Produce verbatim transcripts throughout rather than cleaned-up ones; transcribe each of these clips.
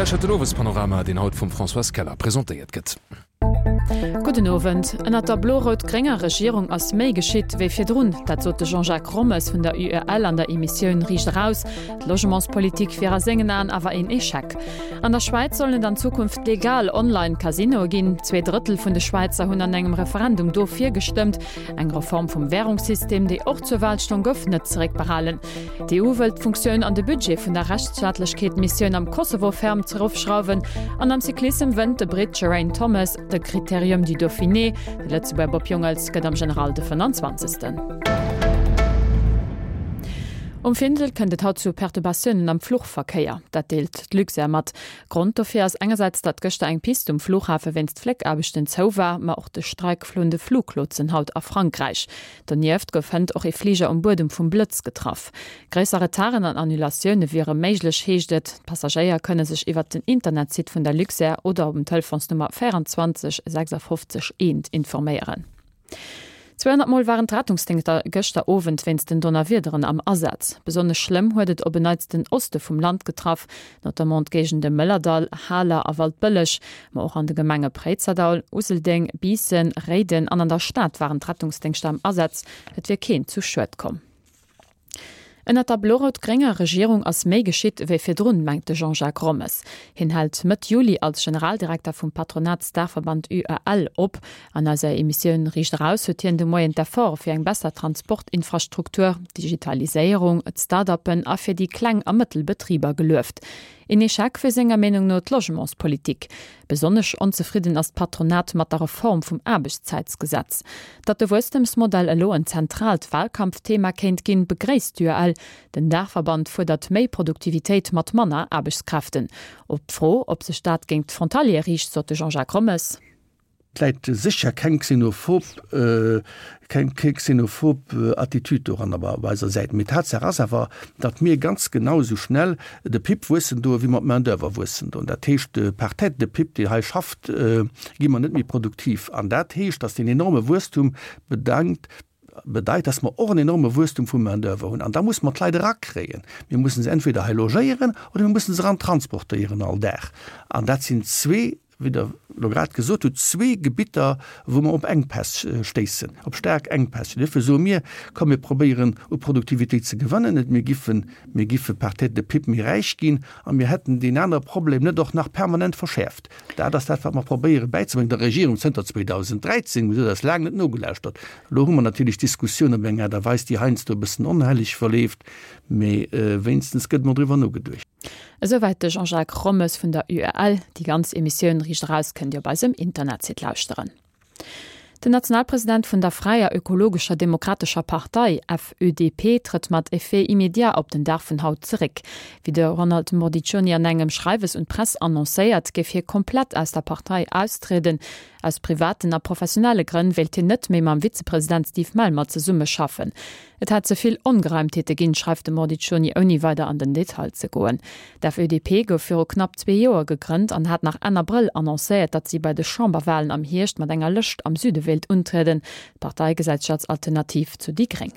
Lächer lowes Panorama den Haut vum François Keller präsentiert gëtt. Guten Abend. En der blorot grenger Regierung ass méi geschitt wéi fir Drun, dat zo de Jean-Jacques Rommes vun der U R L an der Emissionioun riecht raus, Logementspolitik fir a sengen an awer en Echek. An der Schweiz sollen an Zukunft legal Online-Casino ginn, Zwei Drittel vun de Schweizer hunn an engem Referendum do fir gestimmt, eng Reform vum Währungssystem, déi och zur Wahlstung goffnet zeréck behalen. Die E U-Weltfunktionun an de Budget vun der Rechtsstaatlechkeet Missionioun am Kosovo ferm zerufschrauwen, an am Cyklissem wënd de Brit Geraint Thomas de Kriterium du Dauphiné, de letze bei Bob Jungels gëtt am General de fünfundzwanzigsten Um Findel kënnet haut zu Perturbationen am Fluchverkeier. Dat deelt d'Luxer mat. Grund dofir ass engerseits dat gëchte eng Pist um Flughafe wennst Fleckabechten zou war, ma och de streikflunde Fluglotsen haut a Frankreich. Donieft goufënnt och e Flieger um Bodem vum Blitz getraff. Gräser Taren an Annulationune wiere méiglech heeschtet. Passagéier kënne sech iwwer den Internetsit vun der Luxer oder op dem Telefonsnummer vierundzwanzig sechsundfünfzig eins informéieren. zweihundert Mal waren Rettungsdienster gëchter Ovent wennns den Donnerwiederen am Ersatz. Besonders schlimm huet op beneits den Oste vum Land getraff, notamment gegen de Mëllerdal, Haler a Waldbëllech, ma auch an de Gemenge Prezerdal, Uselding, Biesen, Reden an an der Stadt waren Rettungsdienster am Ersatz, et wir kein zu Schwet kom. En der blorot grenger Regierung ass méi geschitt wéi fir Drun mengte Jean-Jacques Rommes. Hinhalt mit Juli als Generaldirektor vum Patronatsdarverband U R L op, an as er Emissionioun riecht raus huet hien de Moien davor fir eng besser Transportinfrastruktur, Digitaliséierung, et Start-upen a fir die Kkleng a Mëttelbetrieber gelöft. In Echak fir senger Menung not Logementspolitik. Besonnech onzufrieden as Patronat mat der Reform vum Erbeszeitsgesetz. Dat de Wostemsmodell elo en zentralt Wahlkampfthema kennt ginn begréist U R L, den Dachverband fordert méi Produktivitéit mat Manner Erbeskräften. Ob froh, ob se Staat géint Frontalier riecht, sotte Jean-Jacques Rommes. Kleit sicher kein xenophob äh, kein xenophob äh, Attitüd daran, aber weiser seit mit hat war dat mir ganz genauso schnell de Pip wissen du wie man man dwer wissen und der techte Partei de Pip die he schafft äh, gi man net mir produktiv an der techt dass den enorme Wurstum bedankt bedeit, dass man auch eine enorme Wurstum vu man dwer hun an da muss man leider rakreen. Wir müssen sie entweder logieren oder wir müssen sie ran transportieren all der an dat sind zwei wie der Lograt gesot zwei Gebieter, wo man op Engpass äh, steessen, op stark Engpass. Dafür so mir kann mir probieren o Produktivität zu gewinnen, mir giffen mir giffe Partei de Pip mir reich gin, an mir hätten die andere Problem net doch nach permanent verschärft. Da das dat man probiere beizubringen der Regierung zweitausenddreizehn wie das lang net no gelöscht hat. Lo man natürlich Diskussionen mennger, da weiß die Heinz du bist unheilig verlebt, me äh, wenigstens geht man drüber no gedurch. Soweit de Jean-Jacques Rommes vun der U R L, die ganz Emissionioun riecht raus könnt ihr bei dem Internet lauschteren. Der Nationalpräsident vun der Freier ökologischer demokratischer Partei F Ö D P tritt mat Effet immediat op den Dach vun Haut zurück. Wie der Ronald Mordiccioni an engem Schreiwes und Press annoncéiert, gef hier komplett aus der Partei austreten. Aus privaten a professionelle Gründen wählt hier net mehr am Vizepräsident Steve Malmer zu Summe schaffen. Et hat soviel Ungereimtheete gin, schreibt Mordiccioni oni weiter an den Detail zu goen. Der F Ö D P go für knapp zwei Jahre gegründet und hat nach Anna Brill annoncéiert, dass sie bei de Chamberwahlen am Hircht mat enger Lücht am Süde Welt untreten, Parteigesellschaftsalternativ zu die Gring.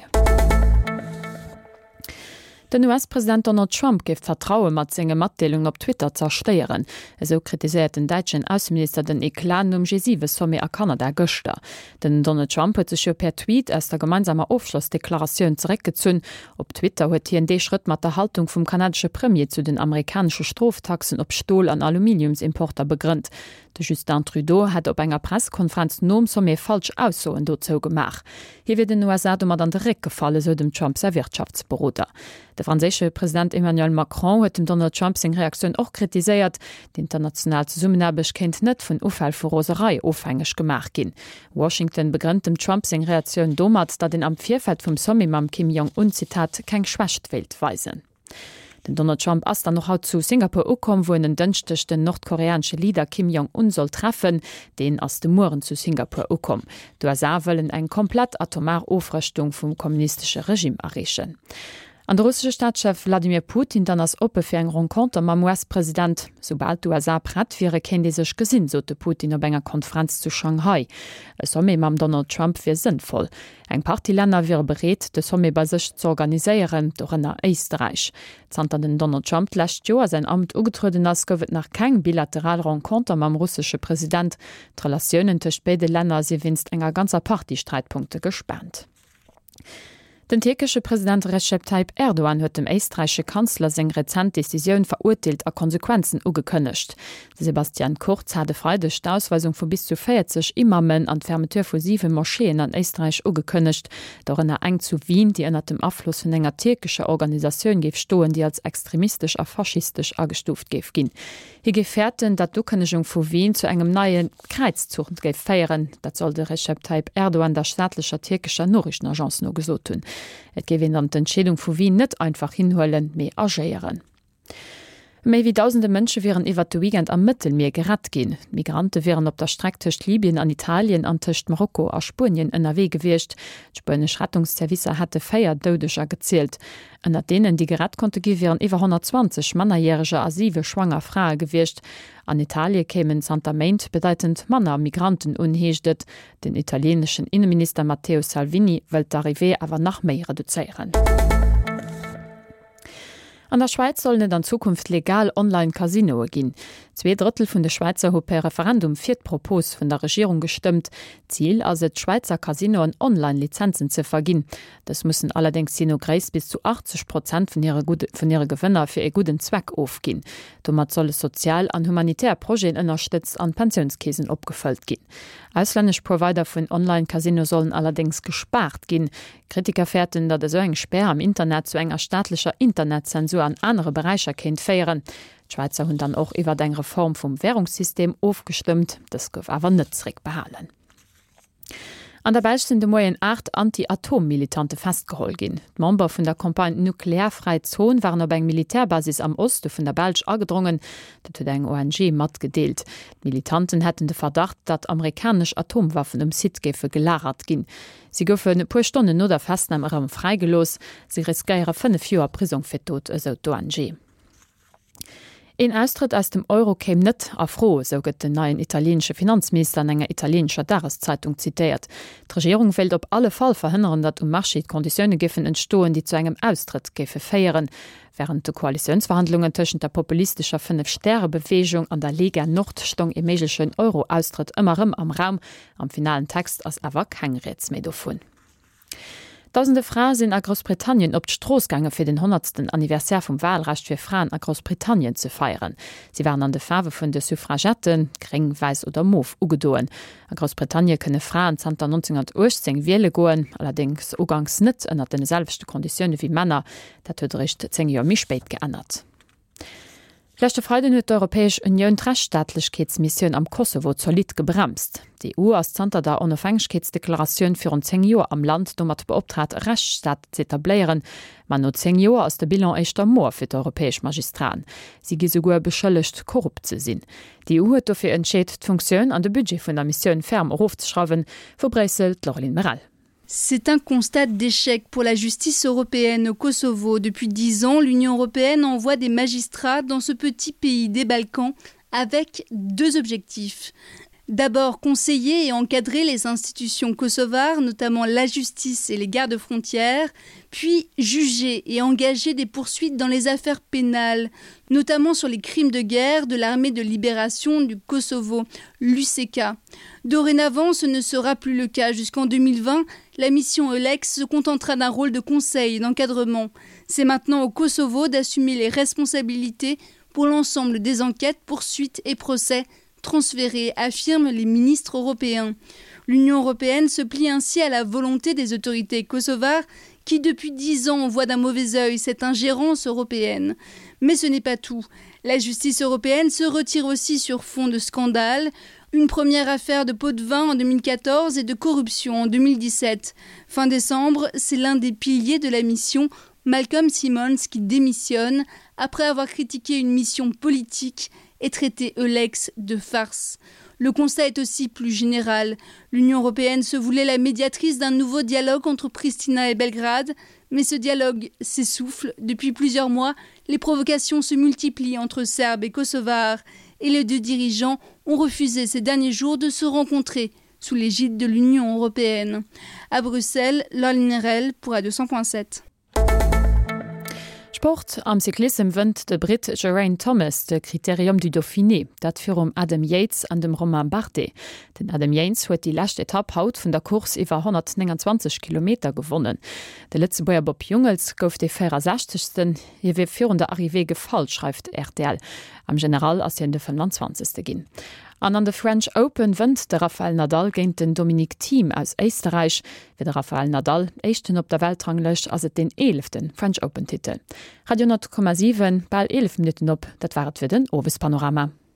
Den U S-Präsident Donald Trump gibt Vertrauen mat seine Mitteilung auf Twitter zersteieren. So kritisiert den deutschen Außenminister den Eklat um G sieben Summit a Kanada gestern. Denn Donald Trump hat sich per Tweet aus der gemeinsamen Aufschlussdeklaration zurückgezogen. Auf Twitter hat hier in den Schritt mit der Haltung vom kanadischen Premier zu den amerikanischen Straftaxen auf Stahl- und Aluminiumsimporter begründet. Der Justin Trudeau hat auf einer Pressekonferenz nom Summit falsch aussagen dazu gemacht. Hier wird den U S A dummer an den Rick gefallen, so dem Trumps Wirtschaftsberater. Der französische Präsident Emmanuel Macron hat dem Donald Trump seine Reaktion auch kritisiert. Die internationale Zusammenarbeit kennt nicht von Unfall für Roserei aufhängig gemacht gehen. Washington begründet dem Trump seine Reaktion damals, da den am Vierfeld vom Summit am Kim Jong-un Zitat kein Schwächt Welt weisen. Den Donald Trump ass dann noch haut zu Singapur ukom, wo en den dënchtech den nordkoreansche Leader Kim Jong-un soll treffen, den ass de Muren zu Singapur ukom. Du sa wëllen eng komplett atomar Aufrüstung vum kommunistische Regime errechen. An der russische Staatschef Wladimir Putin dann als Oppe fir eng Rencontre am U S-Präsident. Sobald du as pratt wäre ken die sech gesinn, so de Putin op enger Konferenz zu Shanghai. E Somme mam Donald Trump fir sinnvoll. Eg Partyländer wäre bereet, de Somme bei sech zu organiiséieren durch ennner Österreich. Zanter den Donald Trump lächt Joer sein Amt ugetruden ass gowet nach keng bilateral Rencontre am russische Präsident. Relationen tech beide Länder se winst enger ganzer Partystreitpunkte gespernt. Den türkische Präsident Recep Tayyip Erdogan huet dem österreichische Kanzler seg rezent Deciioun verurteilt a Konsequenzen ugekënnecht. Sebastian Kurz hat freiidech d'Ausweisung vu bis zu vierzig Imamen an Fermeteur vu sieben Moscheen an Österreich ugekënnecht, darin er eng zu Wien, die ënner dem Abfluss vun enger türkischer Organisationun geef stoen, die als extremistisch a faschistisch agestuft geef ginn. Hi gefährten, dat d'Ukënnechung vu Wien zu engem neien Kreizzucht geif feieren, dat soll de Recep Tayyip Erdogan der staatlicher türkischer Norrichtenagenz no gesot hun. Et gewinn an d'Entschädung vu Wien net einfach hinhollen méi agéieren. Méi wie tausende Mënsche wären iwwer de Weekend am Mittelmeer gerat gin. Migrante wären op der Strecke tëcht Libyen an Italien an tëcht Marokko a Spien ënner wee gewicht. D'Spanisch Rettungsservice hatte féier doudecher gezielt. Ënner denen, die gerat konnte gi wären iwwer hundertzwanzig mannerjährige asive schwanger Frae gewicht. An Italien kämen Santa Maint bedeutend Manner Migranten unheeschtet. Den italienischen Innenminister Matteo Salvini wëlt d'Arrivé awer nach méi reduzéieren. An der Schweiz sollen net an Zukunft legal Online-Casinoe ginn. Zwei Drittel vun de Schweizer ho per Referendum fir Propos vun der Regierung gestimmt. Ziel as et Schweizer Casinoen Online-Lizenzen ze verginn. Das müssen allerdings sino gräis bis zu achtzig Prozent vun ihre, ihre Gewënner fir e guten Zweck aufginn. Domat solle sozial an humanitär Projekten ënnerstützt an Pensionskesen opgefüllt ginn. Ausländsch Provider vun Online-Casino sollen allerdings gespart ginn. Kritiker fährten, dat eso eng Sperr am Internet zu enger staatlicher Internetzensur an andere Bereicher kennt feieren. Die Schweizer hun dann auch iwwer deng Reform vom Währungssystem aufgestimmt, das gouf awer nëtzrig behalen. An der Belsch sind de moien acht Anti-Atom-Militante festgehol gin. Member vun der Kampagne Nuklearfrei Zon waren op eng Militärbasis am Oste vun der Belsch agedrungen, dat huet eng O N G mat gedeelt. Militanten hätten de Verdacht, dat amerikasch Atomwaffen um Sitgefe gelagert ginn. Sie goufen e puer Stonnen no der Festnammerem freigelos, sie riskeiere fënne Joer Prisung fir tot eso d'O N G. En Austritt aus dem Euro käm net afro, so gëtt den neuen italiensche Finanzminister an enger italienscher Dareszeitung zitiert. Die Regierung fällt op alle Fall verhindern, dat um Marschid Konditionne giffen entstoen, die zu engem Austritt gefe feieren. Während de Koalitionsverhandlungen tschen der populistischer Fünf-Sterne-Bewegung an der Lega Nordstung im meschen Euro-Austritt immerem am Raum, am finalen Text as awer kein Rätsmedofon. Tausende Frauen sind a Großbritannien op d'Stroosgange fir den hundertsten Anniversär vom Wahlrecht fir Frauen a Großbritannien zu feiern. Sie waren an de Farbe vun de Suffragetten, kring, weiß oder Mof ugedoen. A Großbritannien könne Frauen zanter neunzehnhundertachtzehn wähle goen, allerdings ugangs net ënner den selbste Konditionne wie Männer, dat huet recht zehn Joer mi spät geändert. Lechte Freuden huet d'Europäesch Union d'Rechtstaatlichkeitsmissioun am Kosovo solid gebremst. Die E U as Zter der Onofhängigkeitsdeklaratioun fir un zehn Joer am Land domat beoptrat Rechtsstaat ze etablieren, man no zehn Joer ass de Bilan eichter Moor fir d'Europäesch Magistran. Sie gi sogur beschëllecht korrupt ze sinn. Die E U huet dofir entscheet d'Funktioun an de Budget vun der Missioun ferm aufzuschrauben, vu Brüssel Laureline Meral. C'est un constat d'échec pour la justice européenne au Kosovo. Depuis dix ans, l'Union européenne envoie des magistrats dans ce petit pays des Balkans avec deux objectifs. D'abord, conseiller et encadrer les institutions kosovares, notamment la justice et les gardes-frontières, puis juger et engager des poursuites dans les affaires pénales, notamment sur les crimes de guerre de l'armée de libération du Kosovo, l'U C K. Dorénavant, ce ne sera plus le cas. Jusqu'en deux mille vingt, la mission Eulex se contentera d'un rôle de conseil et d'encadrement. C'est maintenant au Kosovo d'assumer les responsabilités pour l'ensemble des enquêtes, poursuites et procès transférés, affirment les ministres européens. L'Union européenne se plie ainsi à la volonté des autorités kosovares qui, depuis dix ans, voient d'un mauvais œil cette ingérence européenne. Mais ce n'est pas tout. La justice européenne se retire aussi sur fond de scandale. Une première affaire de pot de vin en deux mille quatorze et de corruption en deux mille dix-sept. Fin décembre, c'est l'un des piliers de la mission, Malcolm Simmons, qui démissionne après avoir critiqué une mission politique et traité Eulex de farce. Le constat est aussi plus général. L'Union européenne se voulait la médiatrice d'un nouveau dialogue entre Pristina et Belgrade, mais ce dialogue s'essouffle. Depuis plusieurs mois, les provocations se multiplient entre Serbes et Kosovars, et les deux dirigeants ont refusé ces derniers jours de se rencontrer sous l'égide de l'Union européenne. À Bruxelles, Lol Nerel pour A deux cents point sept. Sport am Cyklism wënd de Brit Geraint Thomas de Kriterium du Dauphiné, dat fir um Adam Yates an dem Romain Bardet. Den Adam Yates huet die lachte Etapp haut vun der Kurs iwwer hundertneunundzwanzig Kilometer gewonnen. De letzte Boer Bob Jungels gouf de vierundsechzigsten jewe virun der Arrivé gefall, schreibt R T L. Am General ass de fünfundzwanzigste ginn. An an de French Open wënd de Rafael Nadal géint den Dominic Thiem aus Österreich, wie der Rafael Nadal échten op der Weltranglech ass et den elften French Open Titel. Radio null Komma sieben bei elf Minuten op, dat waret fir den Owes Panorama.